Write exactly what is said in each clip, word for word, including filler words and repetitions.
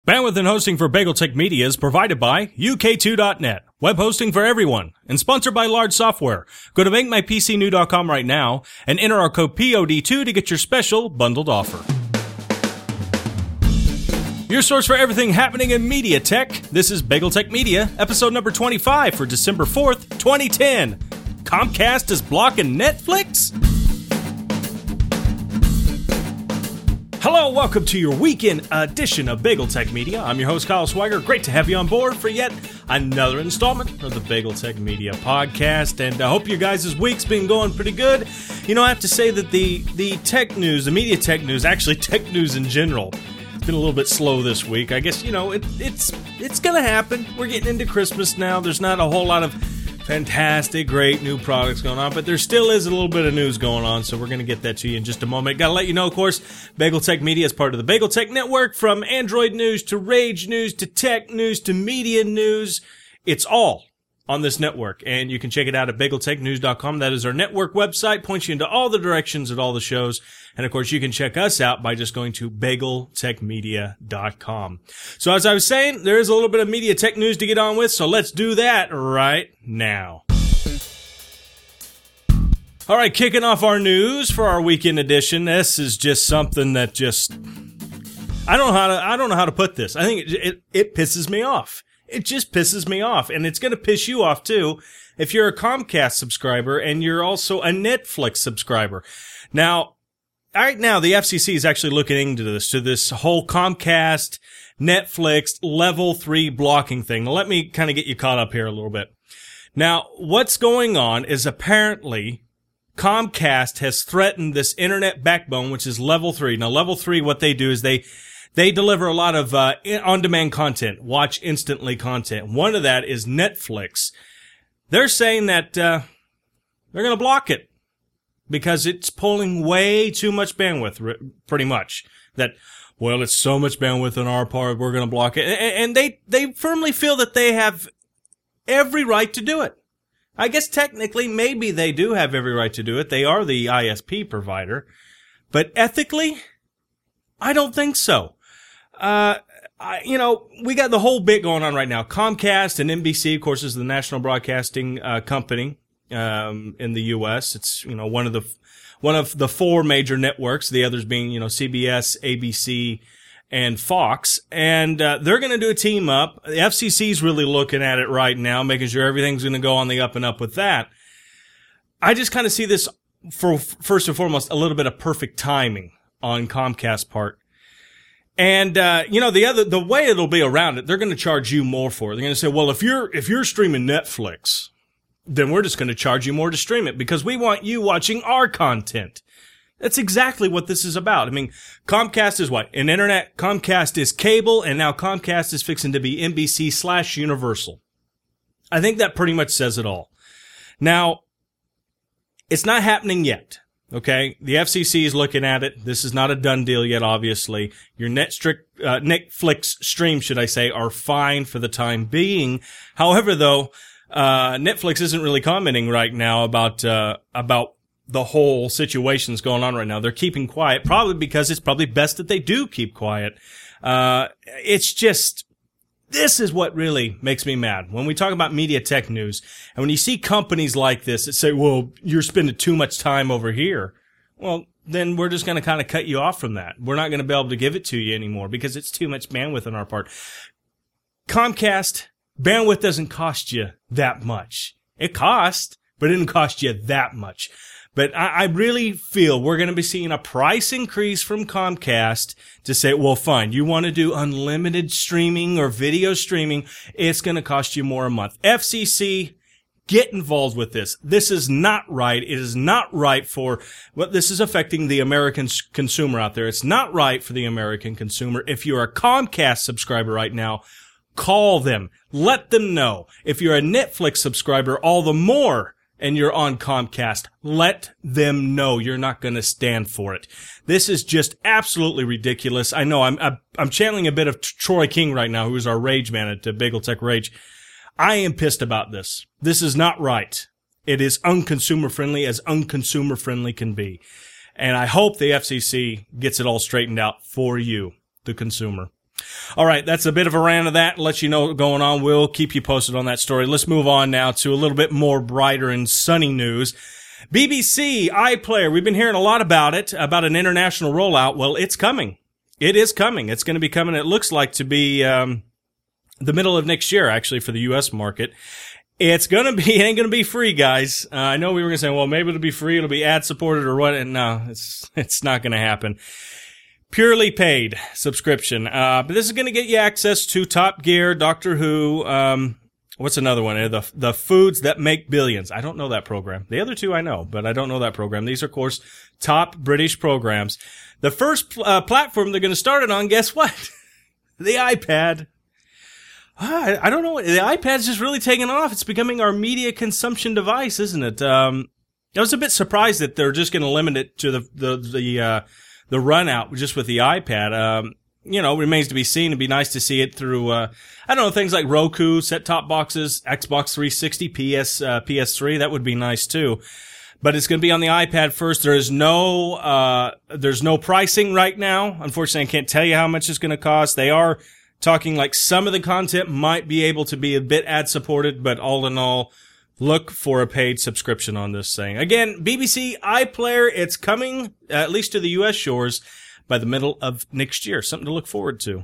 Bandwidth and hosting for BagelTech Media is provided by U K two dot net, web hosting for everyone, and sponsored by Large Software. Go to make my p c new dot com right now and enter our code P O D two to get your special bundled offer. Your source for everything happening in media tech. This is BagelTech Media, episode number twenty-five for December fourth, twenty ten. Comcast is blocking Netflix? Hello, welcome to your weekend edition of BagelTech Media. I'm your host, Kyle Swiger. Great to have you on board for yet another installment of the BagelTech Media podcast. And I hope your guys' week's been going pretty good. You know, I have to say that the, the tech news, the media tech news, actually tech news in general, it's been a little bit slow this week. I guess, you know, it, it's it's going to happen. We're getting into Christmas now. There's not a whole lot of fantastic, great new products going on, but there still is a little bit of news going on, so we're going to get that to you in just a moment. Got to let you know, of course, BagelTech Media is part of the BagelTech Network. From Android news to Rage news to tech news to media news, it's all on this network, and you can check it out at bagel tech news dot com. That is our network website, points you into all the directions at all the shows, and of course you can check us out by just going to bagel tech media dot com. So as I was saying, there is a little bit of media tech news to get on with, so let's do that right now. All right, kicking off our news for our weekend edition. This is just something that just I don't know how to I don't know how to put this. I think it it, it pisses me off. It just pisses me off, and it's going to piss you off, too, if you're a Comcast subscriber and you're also a Netflix subscriber. Now, right now, the F C C is actually looking into this, to this whole Comcast, Netflix, level three blocking thing. Now, let me kind of get you caught up here a little bit. Now, what's going on is apparently Comcast has threatened this internet backbone, which is level three. Now, level three, what they do is they They deliver a lot of uh, on-demand content, watch instantly content. One of that is Netflix. They're saying that uh, they're going to block it because it's pulling way too much bandwidth, pretty much. That, well, it's so much bandwidth on our part, we're going to block it. And they, they firmly feel that they have every right to do it. I guess technically maybe they do have every right to do it. They are the I S P provider. But ethically, I don't think so. Uh, I, you know, we got the whole bit going on right now. Comcast and N B C, of course, is the national broadcasting uh, company um, in the U S. It's, you know, one of the one of the four major networks. The others being, you know, C B S, A B C, and Fox. And uh, they're going to do a team up. The F C C's really looking at it right now, making sure everything's going to go on the up and up with that. I just kind of see this for first and foremost a little bit of perfect timing on Comcast's part. And, uh, you know, the other, the way it'll be around it, they're going to charge you more for it. They're going to say, well, if you're, if you're streaming Netflix, then we're just going to charge you more to stream it because we want you watching our content. That's exactly what this is about. I mean, Comcast is what? An internet, Comcast is cable, and now Comcast is fixing to be N B C slash Universal. I think that pretty much says it all. Now, it's not happening yet. Okay, the F C C is looking at it. This is not a done deal yet, obviously. Your net strict, uh, Netflix streams, should I say, are fine for the time being. However, though, uh, Netflix isn't really commenting right now about, uh, about the whole situation's going on right now. They're keeping quiet, probably because it's probably best that they do keep quiet. Uh, it's just, this is what really makes me mad. When we talk about media tech news, and when you see companies like this that say, well, you're spending too much time over here, well, then we're just going to kind of cut you off from that. We're not going to be able to give it to you anymore because it's too much bandwidth on our part. Comcast, bandwidth doesn't cost you that much. It costs, but it didn't cost you that much. But I, I really feel we're going to be seeing a price increase from Comcast to say, well, fine, you want to do unlimited streaming or video streaming, it's going to cost you more a month. F C C, get involved with this. This is not right. It is not right for what well, this is affecting the American consumer out there. It's not right for the American consumer. If you're a Comcast subscriber right now, call them. Let them know. If you're a Netflix subscriber, all the more, and you're on Comcast, let them know you're not going to stand for it. This is just absolutely ridiculous. I know I'm I'm channeling a bit of Troy King right now, who is our rage man at BagelTech Rage. I am pissed about this. This is not right. It is unconsumer friendly as unconsumer friendly can be. And I hope the F C C gets it all straightened out for you, the consumer. All right, that's a bit of a rant of that. Let you know what's going on. We'll keep you posted on that story. Let's move on now to a little bit more brighter and sunny news. B B C iPlayer, we've been hearing a lot about it, about an international rollout. Well, it's coming. It is coming. It's going to be coming, it looks like, to be um the middle of next year, actually, for the U S market. It's going to be, it ain't going to be free, guys. Uh, I know we were going to say, well, maybe it'll be free, it'll be ad-supported or what, and no, it's it's not going to happen. Purely paid subscription. Uh, but this is going to get you access to Top Gear, Doctor Who, um, what's another one? The, the Foods That Make Billions. I don't know that program. The other two I know, but I don't know that program. These are, of course, top British programs. The first uh, platform they're going to start it on, guess what? The iPad. I, I don't know. The iPad's just really taking off. It's becoming our media consumption device, isn't it? Um, I was a bit surprised that they're just going to limit it to the, the, the, uh, the run out just with the iPad. Um, you know, remains to be seen. It'd be nice to see it through, uh, I don't know, things like Roku, set-top boxes, Xbox three sixty, P S, uh, P S three. That would be nice too. But it's going to be on the iPad first. There is no, uh, there's no pricing right now. Unfortunately, I can't tell you how much it's going to cost. They are talking like some of the content might be able to be a bit ad-supported, but all in all, look for a paid subscription on this thing. Again, B B C iPlayer, it's coming, uh, at least to the U S shores, by the middle of next year. Something to look forward to.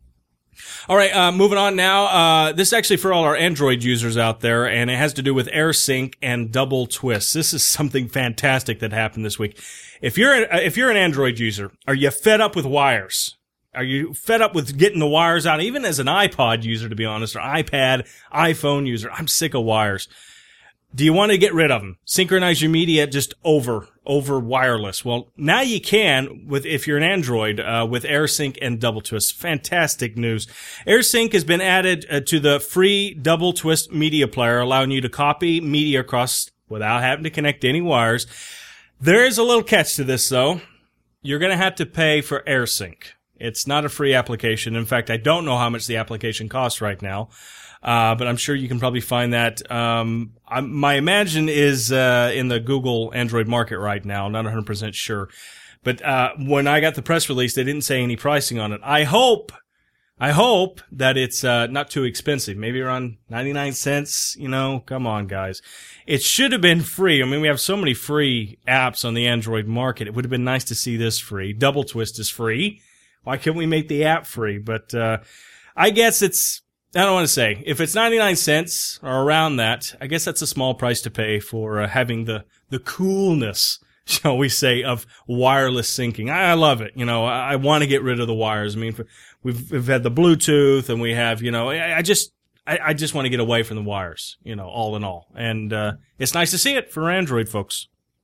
All right, uh, moving on now. Uh, this is actually for all our Android users out there, and it has to do with AirSync and double twist. This is something fantastic that happened this week. If you're, a, if you're an Android user, are you fed up with wires? Are you fed up with getting the wires out? Even as an iPod user, to be honest, or iPad, iPhone user, I'm sick of wires. Do you want to get rid of them? Synchronize your media just over, over wireless. Well, now you can with, if you're an Android, uh, with AirSync and Double Twist. Fantastic news. AirSync has been added uh, to the free Double Twist media player, allowing you to copy media across without having to connect any wires. There is a little catch to this though. You're going to have to pay for AirSync. It's not a free application. In fact, I don't know how much the application costs right now. Uh, but I'm sure you can probably find that. Um, I'm, my imagine is, uh, in the Google Android market right now. Not one hundred percent sure. But, uh, when I got the press release, they didn't say any pricing on it. I hope, I hope that it's, uh, not too expensive. Maybe around ninety-nine cents. You know, come on, guys. It should have been free. I mean, we have so many free apps on the Android market. It would have been nice to see this free. Double Twist is free. Why can't we make the app free? But, uh, I guess it's, I don't want to say. If it's ninety-nine cents or around that, I guess that's a small price to pay for uh, having the, the coolness, shall we say, of wireless syncing. I, I love it. You know, I, I want to get rid of the wires. I mean, for, we've, we've had the Bluetooth and we have, you know, I, I just, I, I just want to get away from the wires, you know, all in all. And, uh, it's nice to see it for Android folks.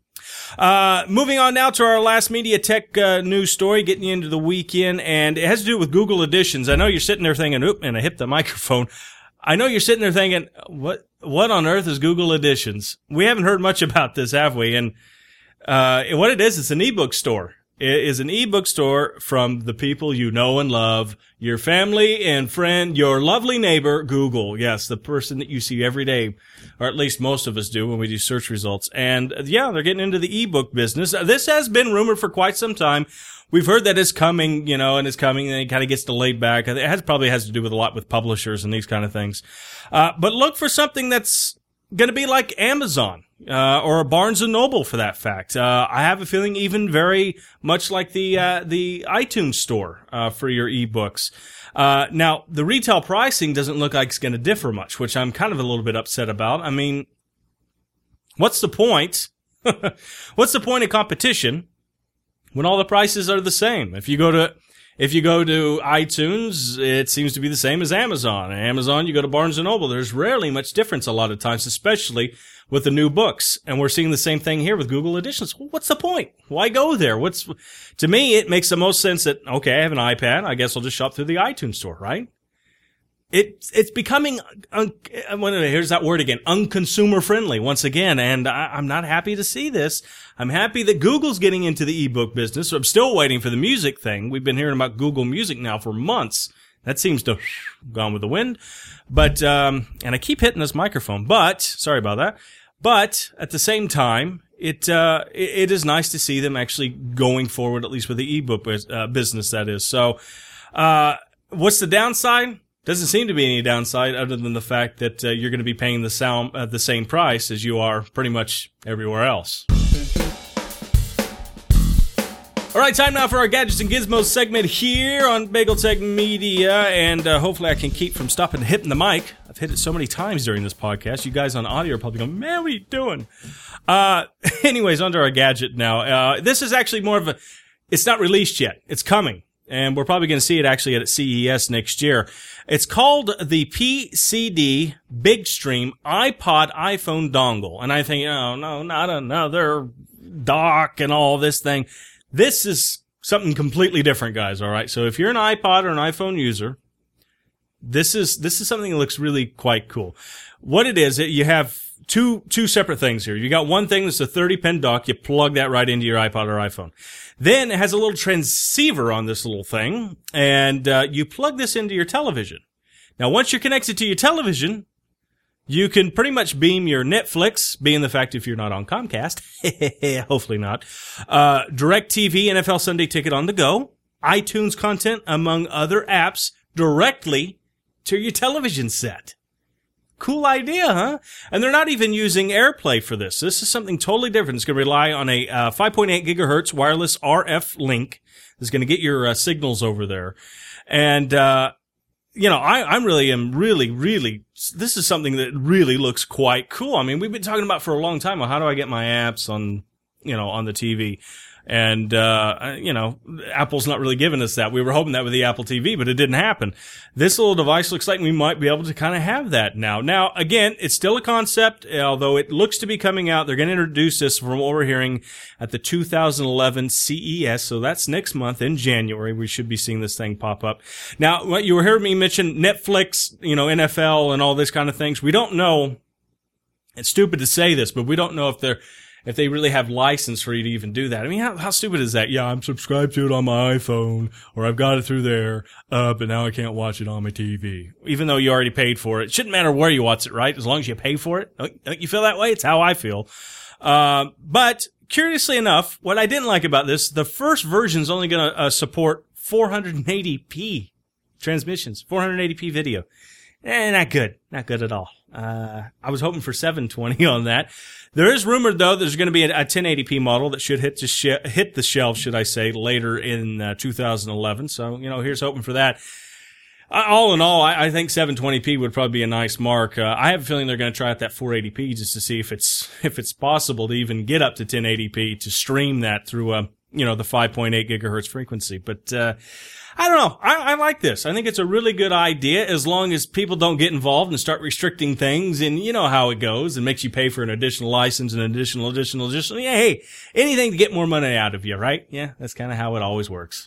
Uh, moving on now to our last media tech, uh, news story, getting you into the weekend, and it has to do with Google Editions. I know you're sitting there thinking, oop, and I hit the microphone. I know you're sitting there thinking, what, what on earth is Google Editions? We haven't heard much about this, have we? And, uh, what it is, it's an ebook store. It is an ebook store from the people you know and love, your family and friend, your lovely neighbor, Google. Yes, the person that you see every day, or at least most of us do when we do search results. And yeah, they're getting into the ebook business. This has been rumored for quite some time. We've heard that it's coming, you know, and it's coming, and it kind of gets delayed back. It has, probably has to do with a lot with publishers and these kind of things. Uh, but look for something that's going to be like Amazon, uh, or a Barnes and Noble for that fact. Uh, I have a feeling even very much like the, uh, the iTunes store, uh, for your ebooks. Uh, now, the retail pricing doesn't look like it's going to differ much, which I'm kind of a little bit upset about. I mean, what's the point? What's the point of competition when all the prices are the same? If you go to, If you go to iTunes, it seems to be the same as Amazon. And Amazon, you go to Barnes and Noble. There's rarely much difference a lot of times, especially with the new books. And we're seeing the same thing here with Google Editions. What's the point? Why go there? What's, to me, it makes the most sense that, okay, I have an iPad. I guess I'll just shop through the iTunes store, right? It, it's becoming, un, here's that word again, unconsumer friendly once again. And I, I'm not happy to see this. I'm happy that Google's getting into the ebook business. So I'm still waiting for the music thing. We've been hearing about Google Music now for months. That seems to have gone with the wind. But, um, and I keep hitting this microphone, but, sorry about that. But at the same time, it, uh, it, it is nice to see them actually going forward, at least with the ebook uh, business, that is. So, uh, what's the downside? Doesn't seem to be any downside other than the fact that uh, you're going to be paying the sound uh, the same price as you are pretty much everywhere else. All right, time now for our Gadgets and Gizmos segment here on Bagel Tech Media, and uh, hopefully I can keep from stopping hitting the mic. I've hit it so many times during this podcast. You guys on audio are probably going, man, what are you doing? Uh, anyways, on to our gadget now. Uh, this is actually more of a, it's not released yet. It's coming. And we're probably going to see it actually at C E S next year. It's called the P C D Bigstream iPod iPhone dongle. And I think, oh, no, not another dock and all this thing. This is something completely different, guys, all right? So if you're an iPod or an iPhone user, this is this is something that looks really quite cool. What it is, you have two two separate things here. You got one thing that's a thirty pin dock. You plug that right into your iPod or iPhone. Then it has a little transceiver on this little thing, and uh, you plug this into your television. Now, once you're connected to your television, you can pretty much beam your Netflix, being the fact if you're not on Comcast, hopefully not, uh, DirecTV, N F L Sunday Ticket on the go, iTunes content, among other apps, directly to your television set. Cool idea, huh? And they're not even using AirPlay for this. This is something totally different. It's going to rely on a uh, five point eight gigahertz wireless R F link. It's going to get your uh, signals over there. And, uh, you know, I, I'm really, am really, really, this is something that really looks quite cool. I mean, we've been talking about for a long time, well, how do I get my apps on, you know, on the T V? And, uh, you know, Apple's not really giving us that. We were hoping that with the Apple T V, but it didn't happen. This little device looks like we might be able to kind of have that now. Now, again, it's still a concept, although it looks to be coming out. They're going to introduce this from what we're hearing at the two thousand eleven C E S. So that's next month in January. We should be seeing this thing pop up. Now, what you were hearing me mention Netflix, you know, N F L and all this kind of things. We don't know. It's stupid to say this, but we don't know if they're, if they really have license for you to even do that. I mean, how, how stupid is that? Yeah, I'm subscribed to it on my iPhone, or I've got it through there, uh, but now I can't watch it on my T V. Even though you already paid for it. It shouldn't matter where you watch it, right? As long as you pay for it. Don't, don't you feel that way? It's how I feel. Uh, but curiously enough, what I didn't like about this, the first version is only going to uh, support four eighty p transmissions, four eighty p video. Eh, not good. Not good at all. Uh, I was hoping for seven twenty on that. There is rumored, though, there's going to be a, a ten eighty p model that should hit the, sh- hit the shelves, should I say, later in uh, two thousand eleven. So, you know, here's hoping for that. Uh, all in all, I, I think seven twenty p would probably be a nice mark. Uh, I have a feeling they're going to try out that four eighty p just to see if it's if it's possible to even get up to ten eighty p to stream that through, uh, you know, the five point eight gigahertz frequency. But uh I don't know. I, I like this. I think it's a really good idea as long as people don't get involved and start restricting things, and you know how it goes and makes you pay for an additional license and additional, additional, additional. Yeah, hey, anything to get more money out of you, right? Yeah, that's kind of how it always works.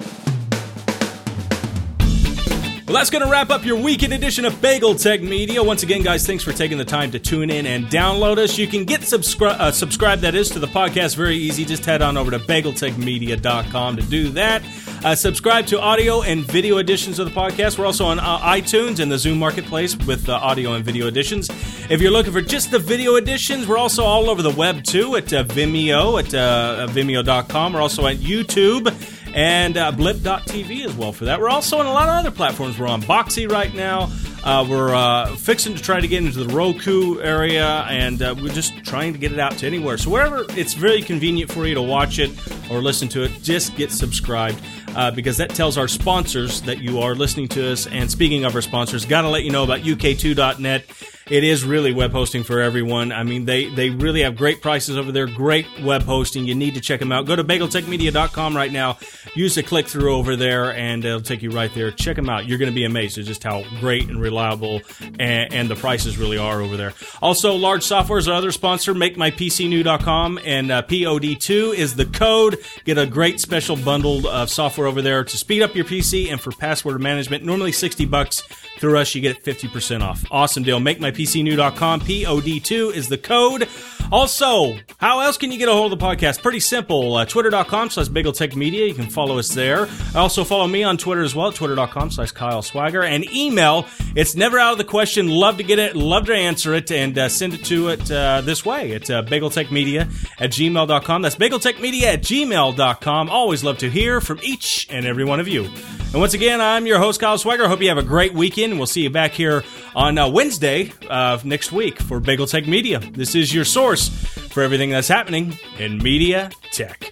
Well, that's going to wrap up your weekend edition of Bagel Tech Media. Once again, guys, thanks for taking the time to tune in and download us. You can get subscri- uh, subscribe, that is, to the podcast very easy. Just head on over to bagel tech media dot com to do that. Uh, subscribe to audio and video editions of the podcast. We're also on uh, iTunes and the Zoom Marketplace with uh, audio and video editions. If you're looking for just the video editions, we're also all over the web, too, at uh, Vimeo, at uh, vimeo dot com. We're also at YouTube and uh, blip dot t v as well for that. We're also on a lot of other platforms. We're on Boxy right now. Uh, we're uh, fixing to try to get into the Roku area, and uh, we're just trying to get it out to anywhere. So wherever it's very convenient for you to watch it or listen to it, just get subscribed, uh, because that tells our sponsors that you are listening to us. And speaking of our sponsors, got to let you know about U K two dot net. It is really web hosting for everyone. I mean, they, they really have great prices over there, great web hosting. You need to check them out. Go to bagel tech media dot com right now. Use the click-through over there, and it'll take you right there. Check them out. You're going to be amazed at just how great and reliable and, and the prices really are over there. Also, Large Software is our other sponsor, make my p c new dot com, and uh, P O D two is the code. Get a great special bundle of software over there to speed up your P C and for password management. Normally sixty bucks. Through us, you get fifty percent off. Awesome deal. make my p c new dot com. P O D two is the code. Also, how else can you get a hold of the podcast? Pretty simple. Uh, Twitter dot com slash Bagel Tech Media. You can follow us there. Also, follow me on Twitter as well. Twitter dot com slash Kyle Swagger. And email. It's never out of the question. Love to get it. Love to answer it. And uh, send it to it uh, this way. It's uh, bagel tech media at gmail dot com. That's bagel tech media at gmail dot com. Always love to hear from each and every one of you. And once again, I'm your host, Kyle Swagger. Hope you have a great weekend. We'll see you back here on uh, Wednesday of next week for Bagel Tech Media. This is your source for everything that's happening in media tech.